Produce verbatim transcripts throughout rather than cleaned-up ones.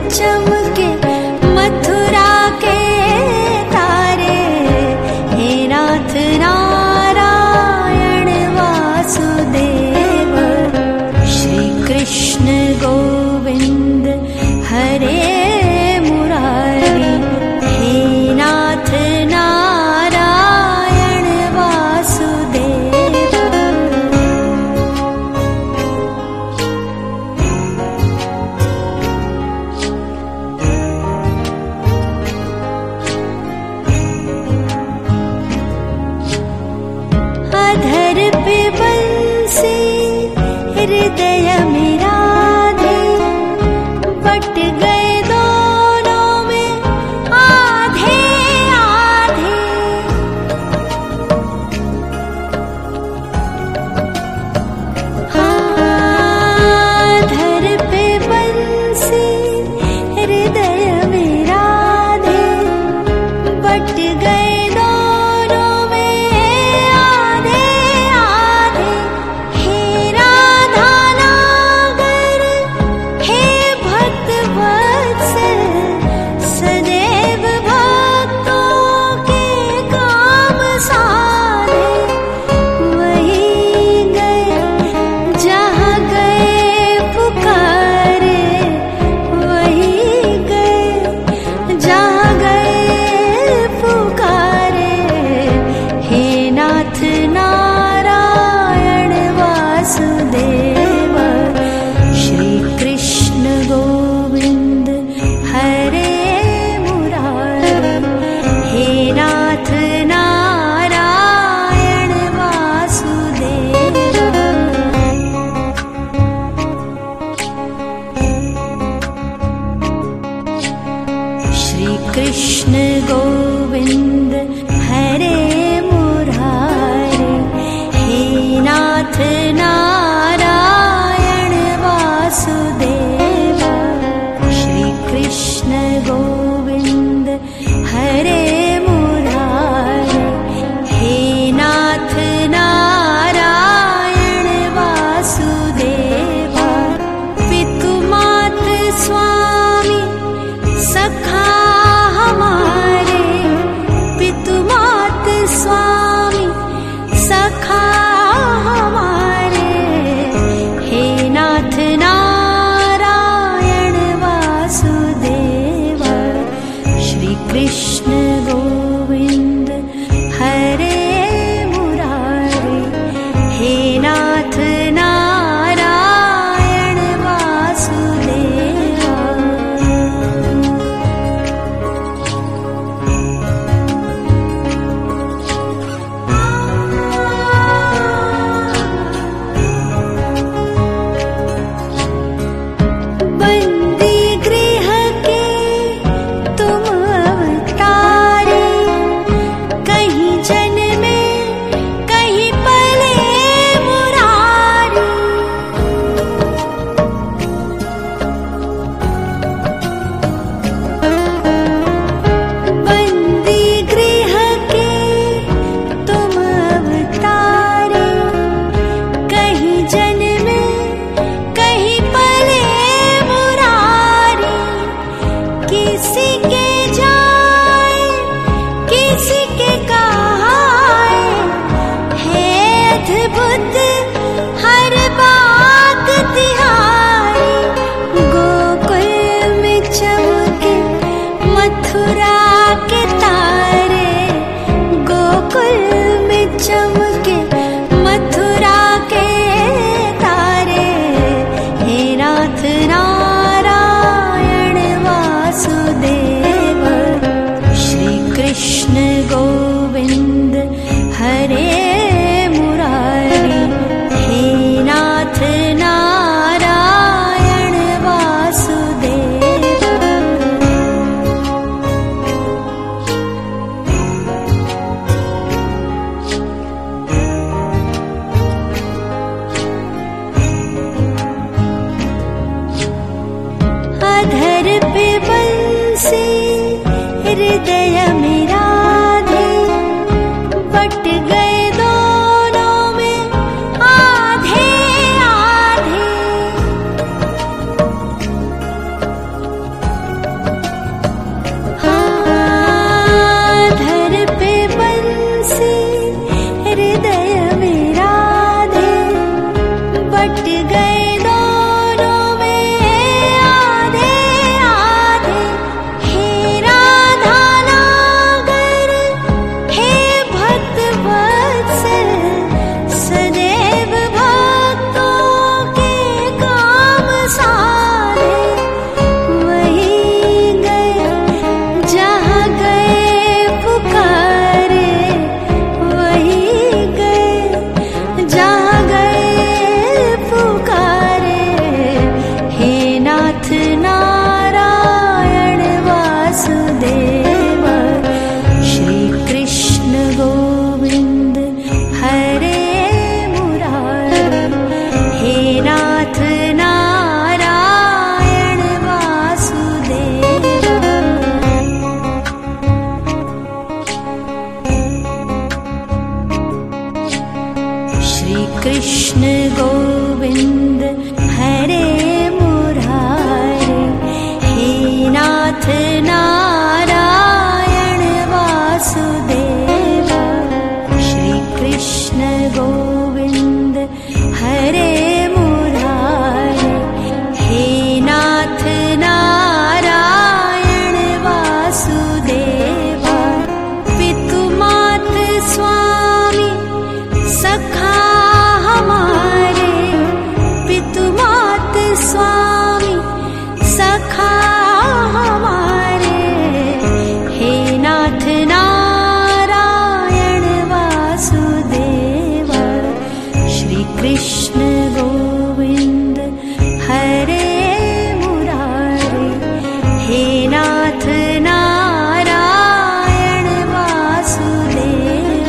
चमके मथुरा के तारे। हे नाथ नारायण वासुदेव, श्री कृष्ण गोविंद हरे मुरारी। हे नाथ नारायण वासुदेव। अधर पे बंसी हृदय में राधे, बट गए दोनों में आधे आधे। हाँ, अधर पे बंसी हृदय में राधे, बट गए कृष्ण गोविंद हरे मुरारी। हे नाथ नारायण वासुदेव, श्री कृष्ण गोविंद हरे मुरारी। हे नाथ नारायण वासुदेव। पितु मात स्वामी सखा हमारे, पितु मात स्वामी सखा हमारे। हे नाथ नारायण वासुदेव, श्री कृष्ण गोविंद हरे मुरारी। हे नाथ नारायण वासुदेव। नाथ नारायण वासुदेव। श्री कृष्ण गोविंद हरे मुरारे, हे नाथ नारायण वासुदेव। श्री कृष्ण गोविंद हरे मुरारे, हे नाथ नारायण वासुदेव। श्री कृष्ण गोविंद हरे मुरारे, हे नाथ नारायण वासुदेव। पितु मात स्वामी सखा हमारे, पितु मात स्वामी सखा हमारे, हे नाथ नारायण वासुदेव। श्री कृष्ण गोविंद हरे मुरारे, हे नाथ नारायण वासुदेव।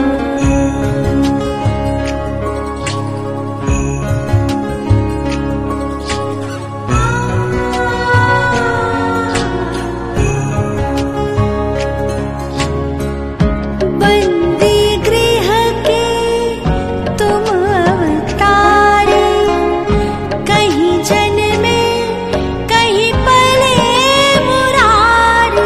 बंदी गृह के तुम अवतारे, कहीं जन्मे कहीं पले मुरारी।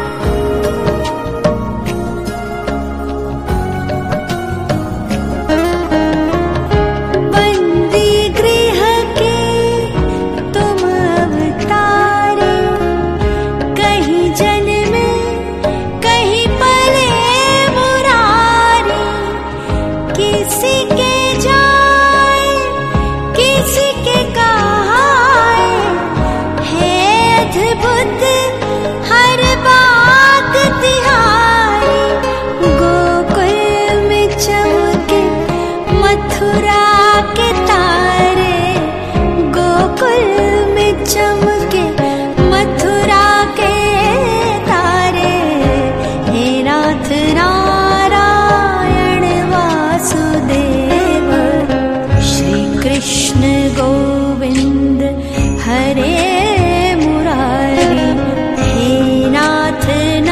बंदी गृह के तुम अवतारे, कहीं जन्मे कहीं पले मुरारी। किसी के जाए किसी के कहाए, है अद्भुत हर बात तिहारी। गोकुल में चमके मथुरा के तारे, गोकुल में चमके मथुरा के तारे, हे नाथ नारायण वासुदेव। श्री कृष्ण गोविंद हरे मुरारी, हे नाथ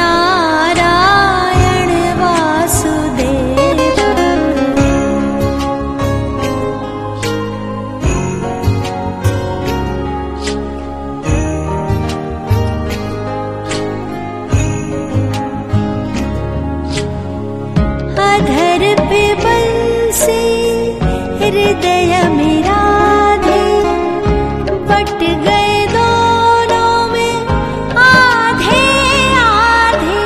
नारायण वासुदेव। अधर पे बंसी हृदय में राधे, बट गए दोनों में आधे आधे।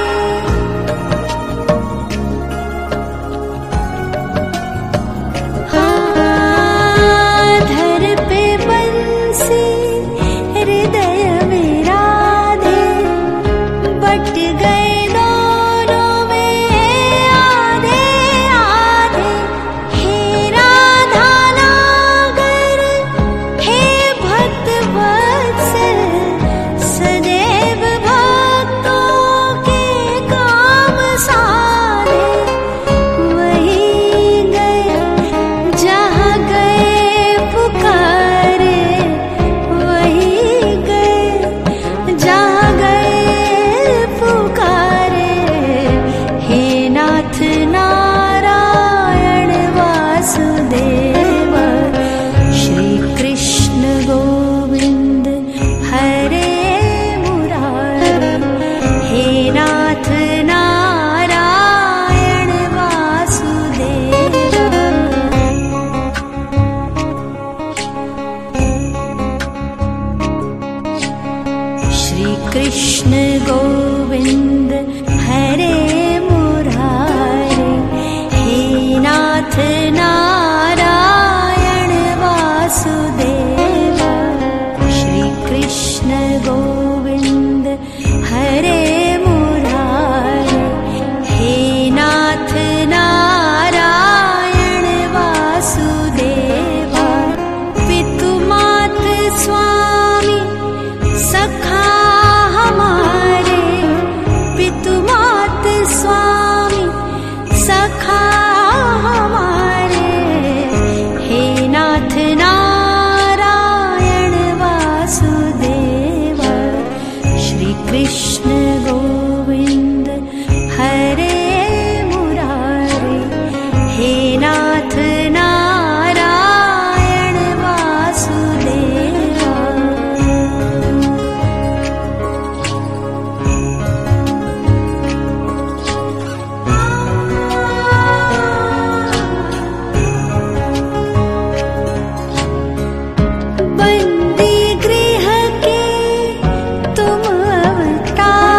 हाँ, अधर पे बंसी हृदय में राधे, बट गए दोनों में आधे आधे। हे राधा नागर, हे भक्त वत्सल, सदैव भक्तों के काम साधे। वही गए जहाँ गए पुकारे, वही गए जहाँ गए पुकारे, हे नाथ नारायण वासुदेव। श्री कृष्ण गोविंद हरे मुरारे, हे नाथ नारायण वासुदेव। श्री कृष्ण गोविंद हरे मुरारे, हे नाथ नारायण वासुदेव। श्री कृष्ण गोविंद हरे मुरारे, हे नाथ नारायण वासुदेव। पितु मात स्वामी कृष्ण गोविंद हरे मुरारे, हे नाथ नारायण वासुदेवा। बंदी गृह के तुम अवतार,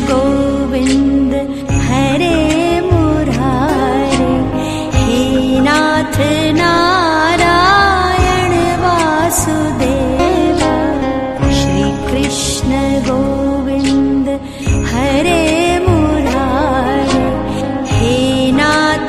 गोविंद हरे मुरारे, हे नाथ नारायण वासुदेवा। श्री कृष्ण गोविंद हरे मुरारे, हे नाथ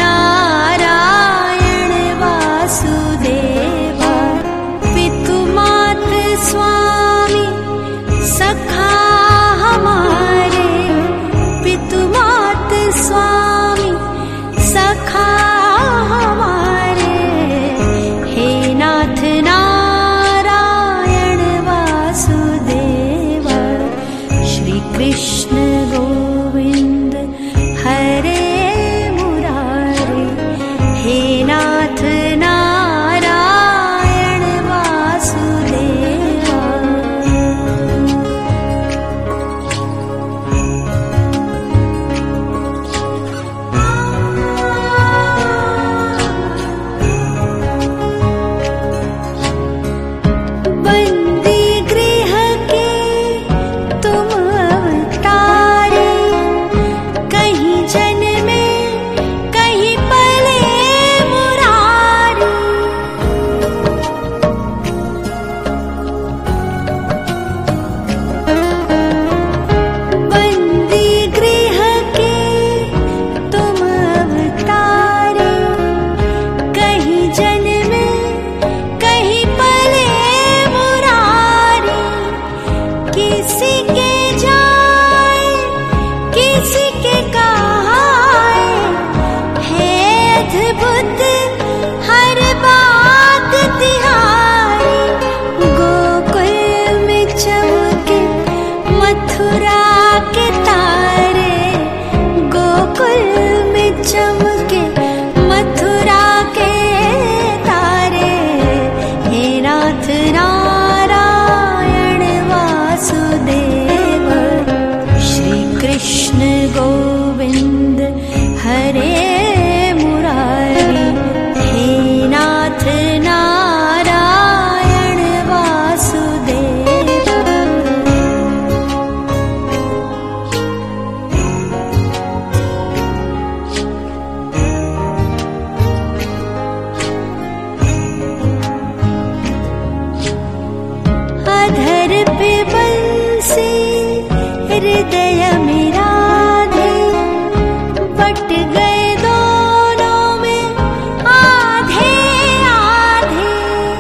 नारायण वासुदेवा। पितु मात स्वामी सखा हमारे, पितु मात स्वामी सखा हमारे, हे नाथ नारायण वासुदेवा। श्री कृष्ण गोविंद हरे मुरारे, हे नाथ नारायण वासुदेवा। बंदी गृह के तुम अवतारे, कहीं जन्मे कहीं पले मुरारी। बंदी गृह के तुम अवतारे, कहीं जन्मे कहीं पले मुरारी। किसी के जाए किसी के कहाए, है अद्भुत हर बात तिहारी। गोकुल में चमके मथुरा के तारे, गोकुल में चमके मथुरा के तारे, हे नाथ नारायण वासुदेव। श्री कृष्ण गोविंद हरे मुरारी, हे नाथ नारायण वासुदेव। अधर पे बंसी हृदय में राधे, बट गए दोनों में आधे आधे।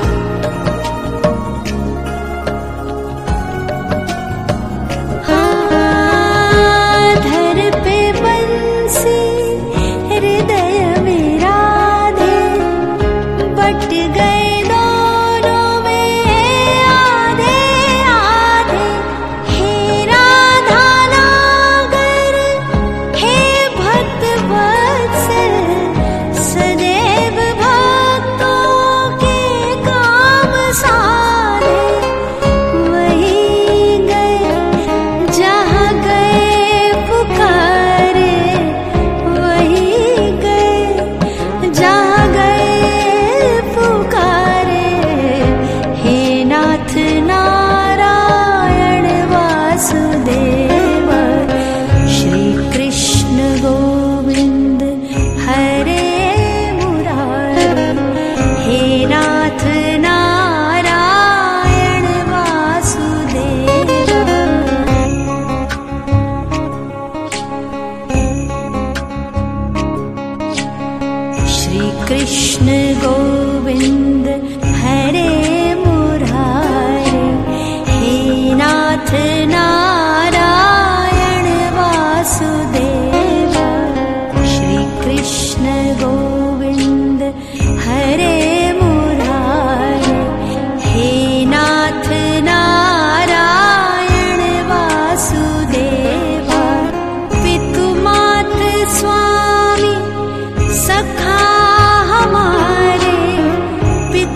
हाँ, अधर पे बंसी हृदय में राधे, बट गए दोनों में आधे आधे। हे राधा नागर, हे भक्त वत्सल, सदैव भक्तों के काम साधे। वही गए जहाँ गए पुकारे, वही गए जहाँ गए पुकारे, हे नाथ नारायण वासुदेवा। श्री कृष्ण गोविंद हरे मुरारी, हे नाथ नारायण वासुदेवा। श्री कृष्ण गोविंद हरे मुरारे, हे नाथ नारायण वासुदेवा। श्री कृष्ण गोविंद हरे मुरारे, हे नाथ नारायण वासुदेवा। पितु मात स्वामी सखा हमारे, पितु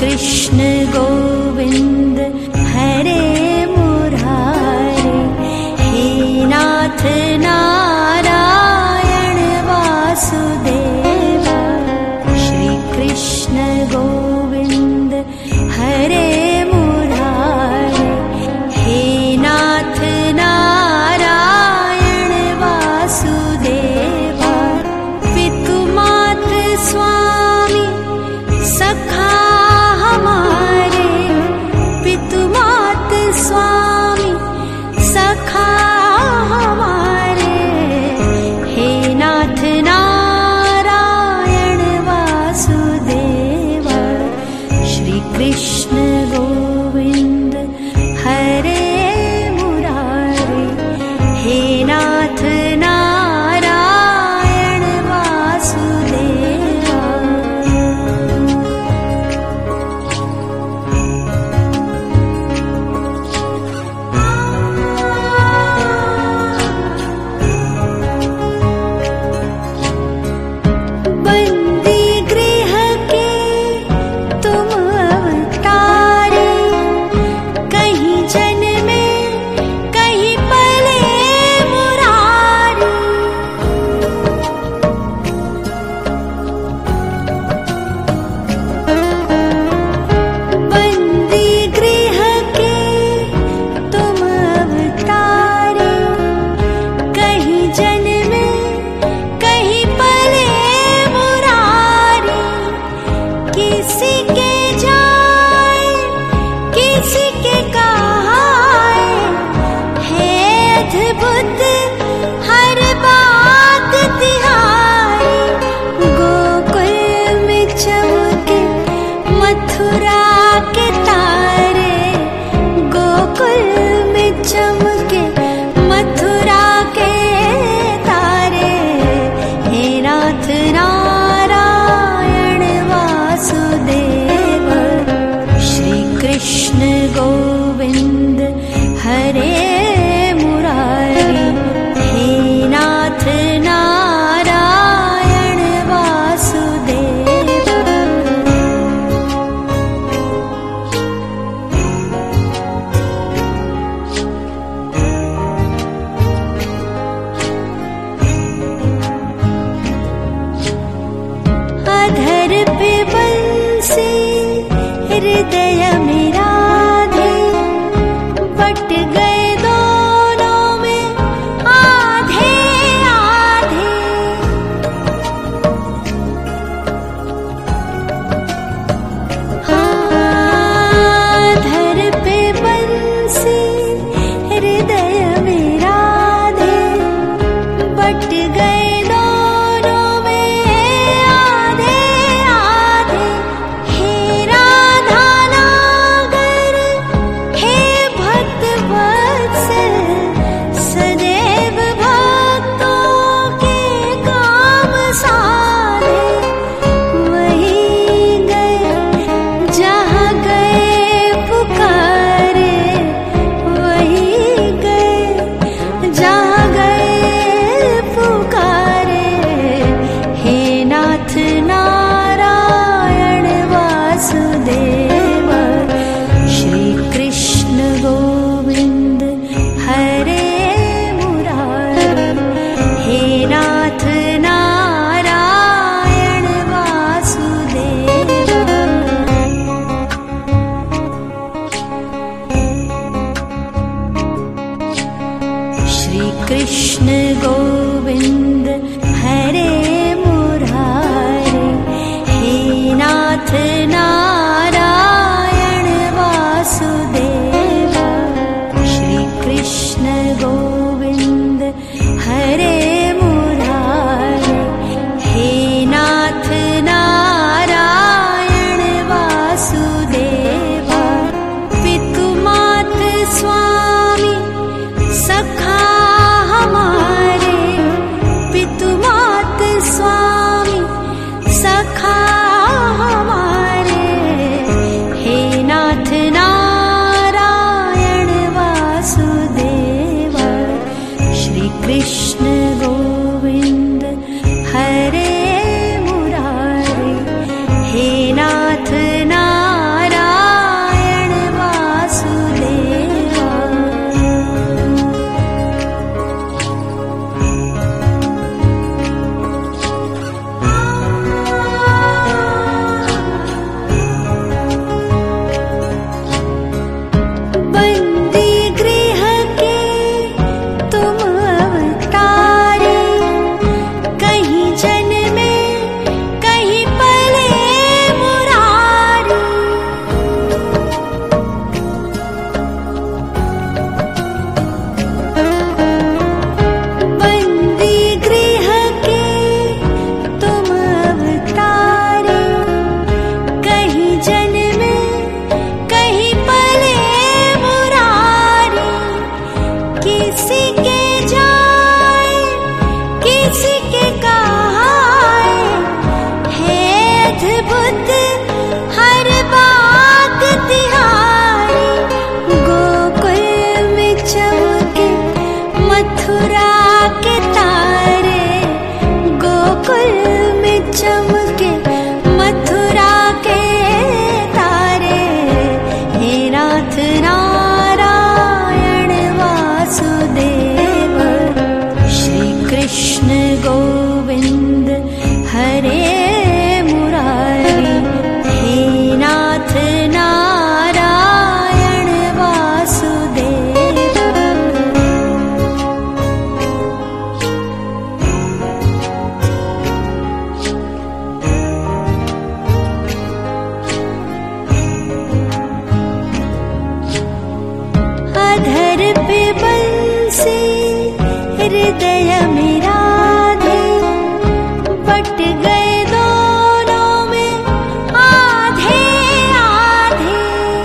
कृष्ण गोविंद हरे मुरारे, हे नाथ नारायण वासुदेवा। श्री कृष्ण गोविंद हरे मुरारे, हे नाथ नारायण वासुदेवा। पितु मात स्वामी सखा हमारे, पितु मात स्वामी सखा हमारे, हे नाथ नारायण वासुदेवा। श्री कृष्ण गोविंद हरे मुरारे, हे नाथ नारायण वासुदेवा। बंदी गृह के तुम अवतारे, कहीं जन्मे कहीं पले मुरारी। बंदी गृह के तुम अवतारे, कहीं जन्मे कहीं पले मुरारी। किसी के जाए किसी के कहाए, है अद्भुत हर बात तिहारी। गोकुल में चमके मथुरा के तारे, गोकुल में चमके मथुरा के तारे, हे नाथ नारायण वासुदेवा। गए दोनों में आधे आधे।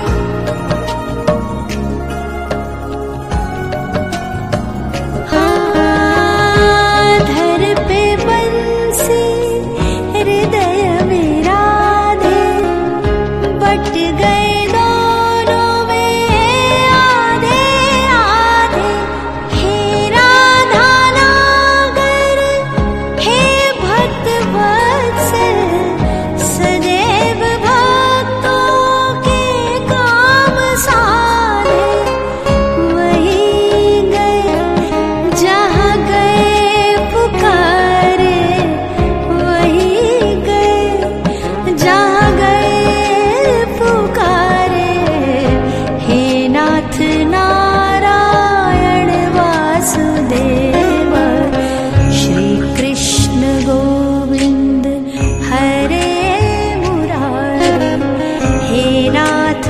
हाँ, धर पे बंसी हृदय में राधे, बट गए दोनों में आधे आधे। हे राधा नागर, हे भक्त वत्सल, सदैव भक्तों के काम साधे। वही गए जहाँ गए पुकारे, वही गए जहाँ गए पुकारे। हे नाथ नारायण वासुदेव, श्री कृष्ण गोविंद हरे मुरारे। हे नाथ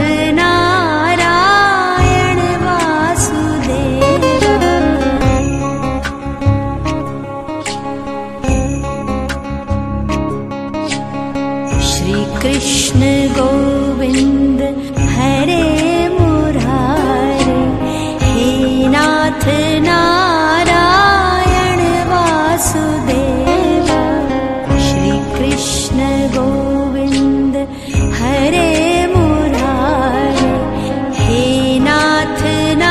नारायण वासुदेव। श्री कृष्ण गोविंद हरे मुरारे। हे नाथ नारायण वासुदेव। श्री कृष्ण गोविंद हरे मुरारे। हे नाथ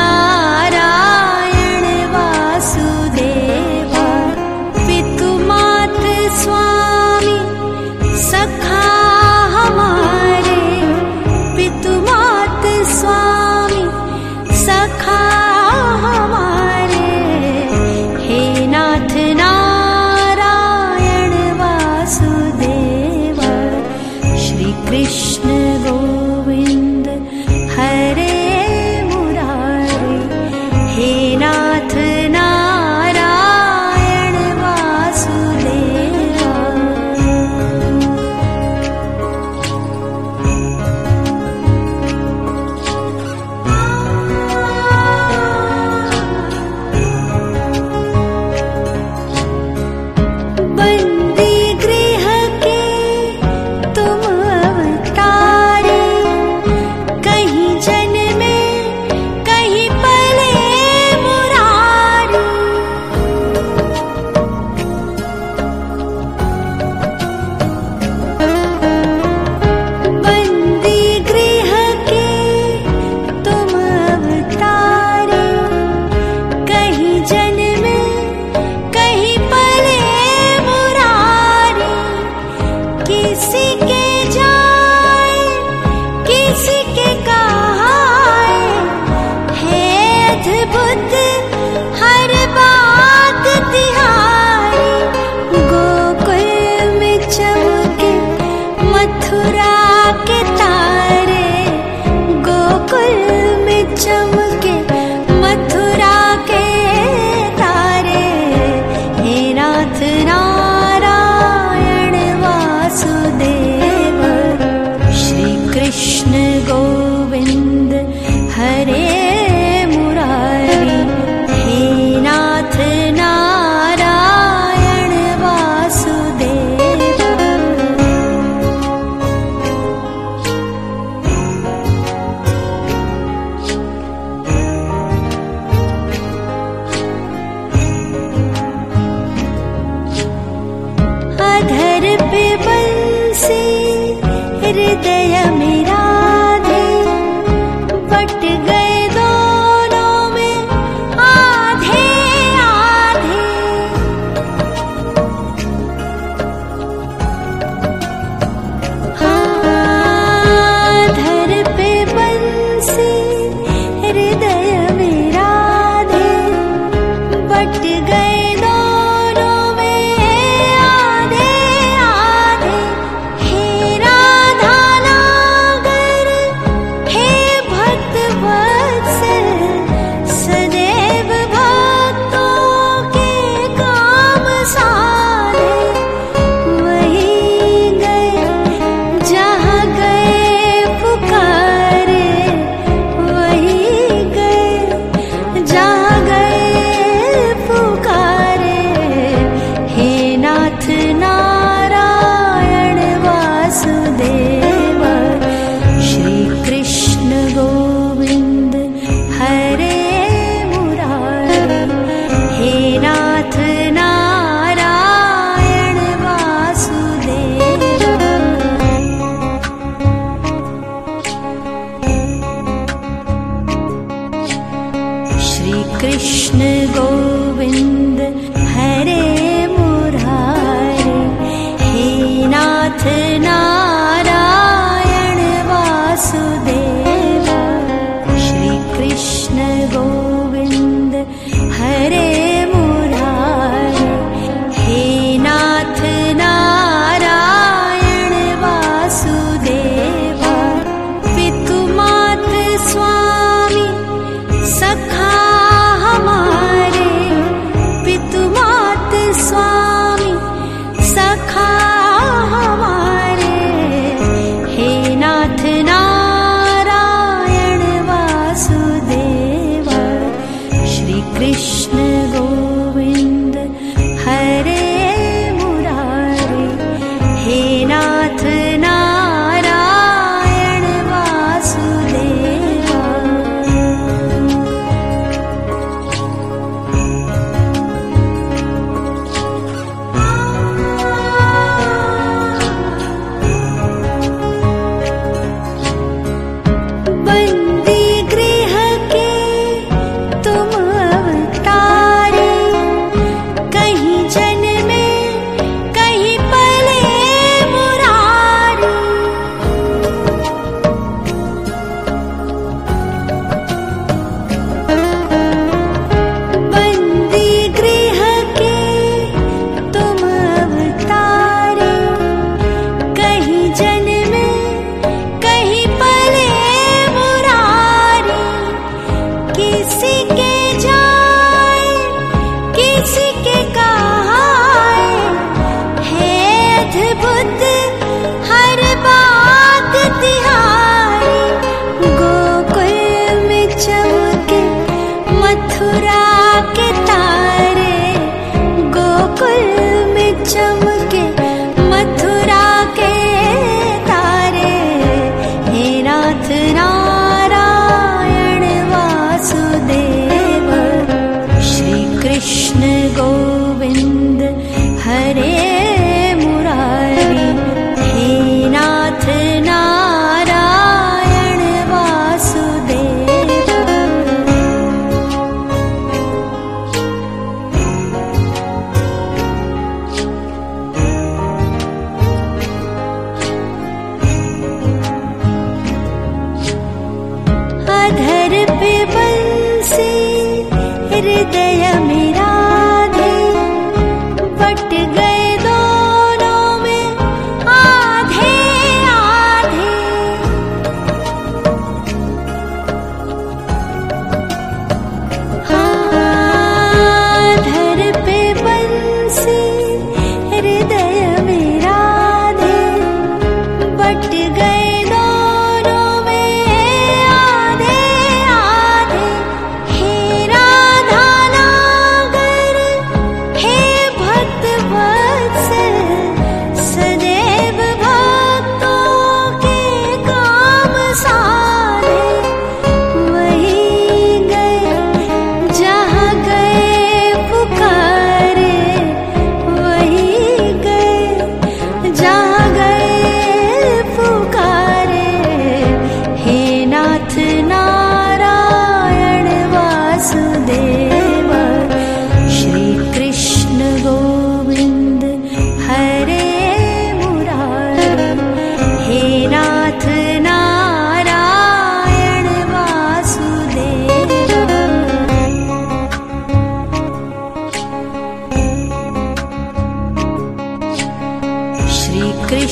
नारायण वासुदेव। पितु मात स्वामी सखा हमारे,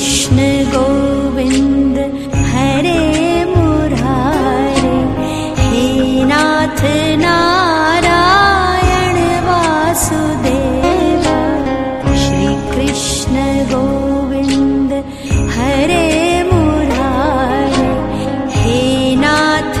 कृष्ण गोविंद हरे मुरारे, हे नाथ नारायण वासुदेव। श्री कृष्ण गोविंद हरे मुरारे, हे नाथ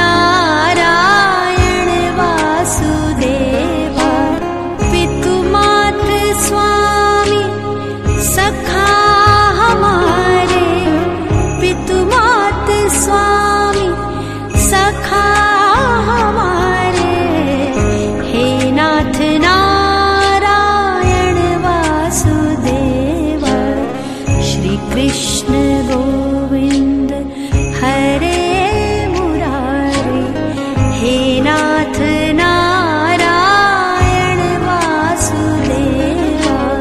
नारायण वासुदेव। पितु मात स्वामी सखा हमारे, पितु मात स्वामी सखा हमारे, हे नाथ नारायण वासुदेव। श्री कृष्ण गोविंद हरे मुरारे, हे नाथ नारायण वासुदेव।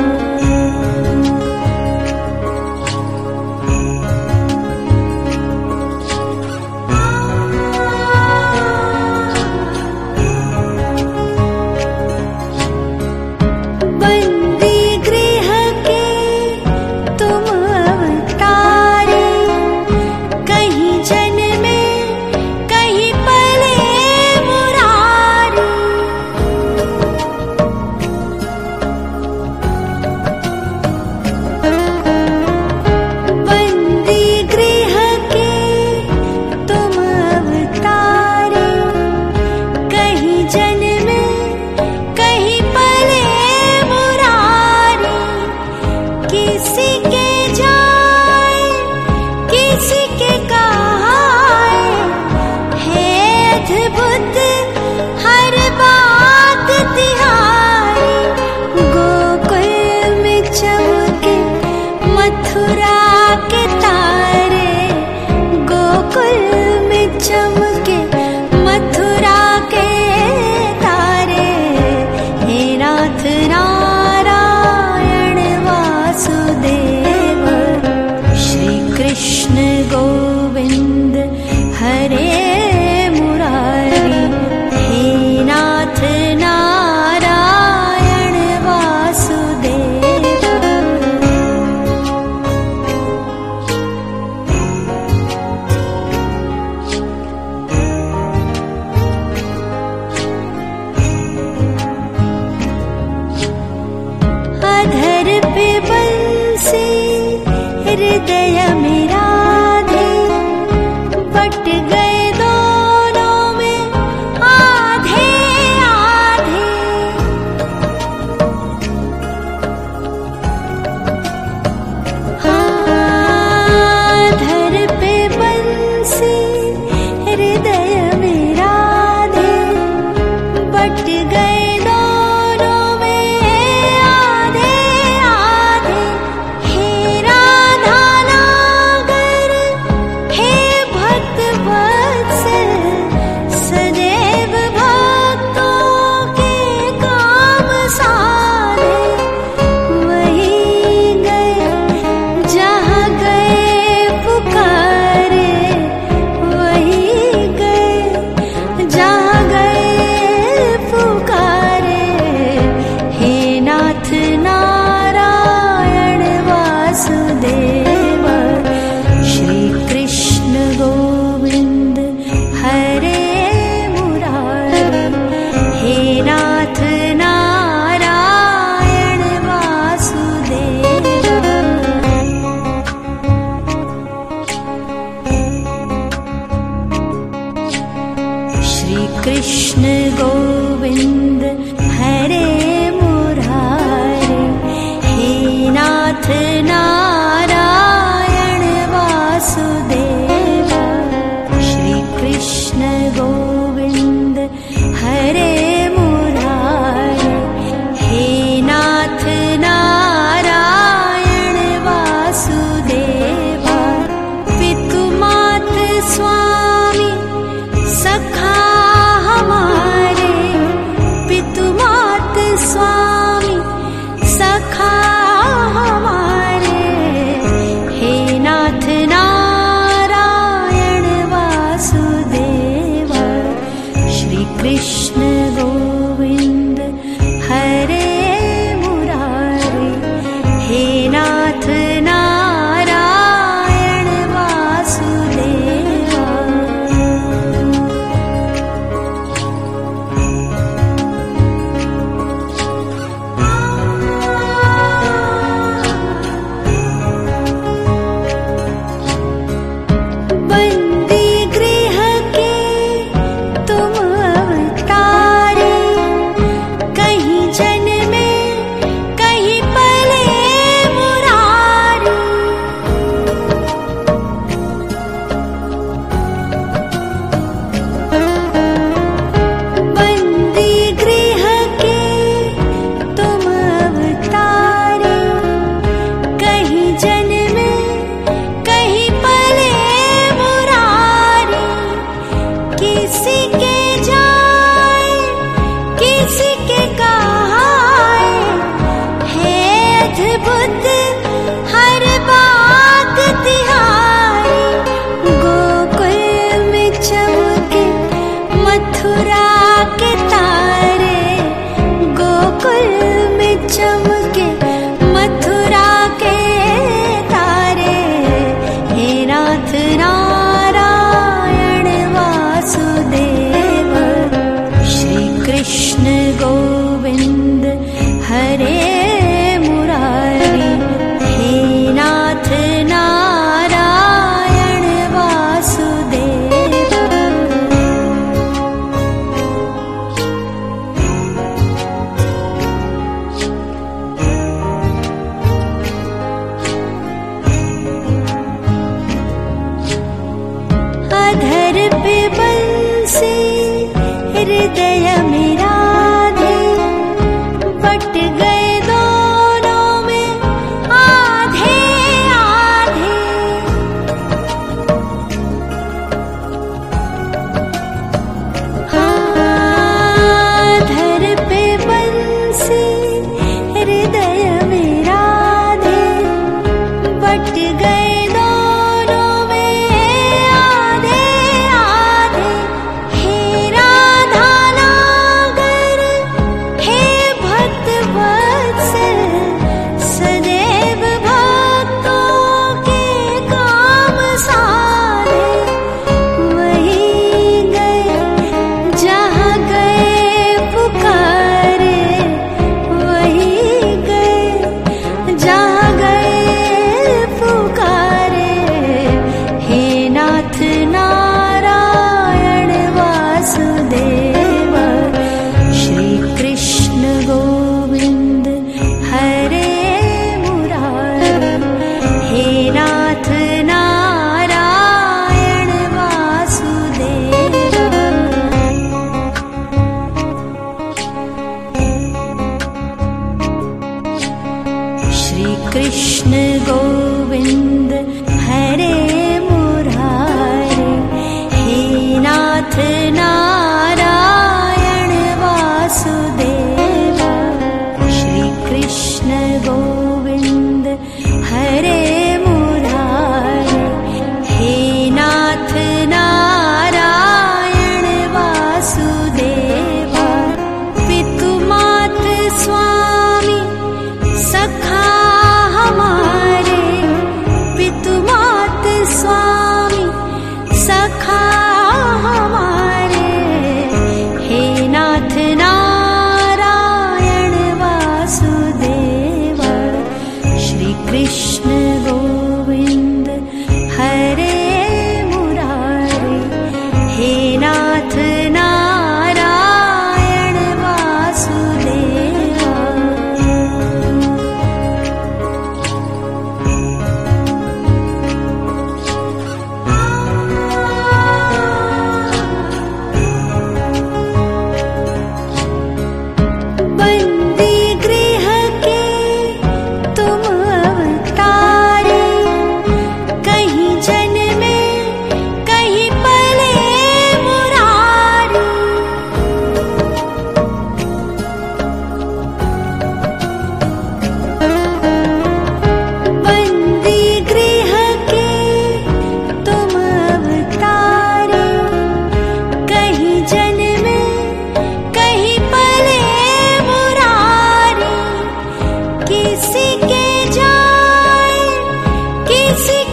बंदी गृह के तुम अवतारे, कहीं जन्मे कहीं पले मुरारी। बंदी गृह के तुम अवतारे, कहीं जन्मे कहीं पले मुरारी। किसी के जाए किसी के कहाए, है अद्भुत हर बात तिहारी। गोकुल में चमके मथुरा के तारे, गोकुल में चमके मथुरा के तारे, हे नाथ नारायण वासुदेव। श्री कृष्ण गोविंद हरे मुरारी, हे नाथ नारायण वासुदेव। अधर पे बंसी हृदय में राधे, बट गए दोनों में आधे आधे। हाँ, अधर पे बंसी हृदय में राधे, बट गए दोनों में आधे आधे। हे राधा नाम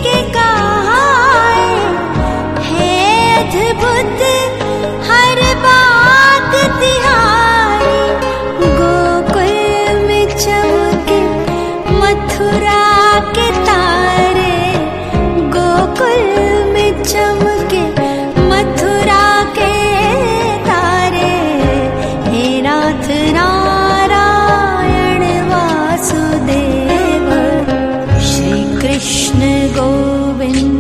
के कहाए, है अद्भुत हर बात तिहारी। गोकुल में चमके मथुरा के तारे, गोकुल में चमके मथुरा के तारे। हे नाथ नारायण वासुदेव, श्री कृष्ण गोविंद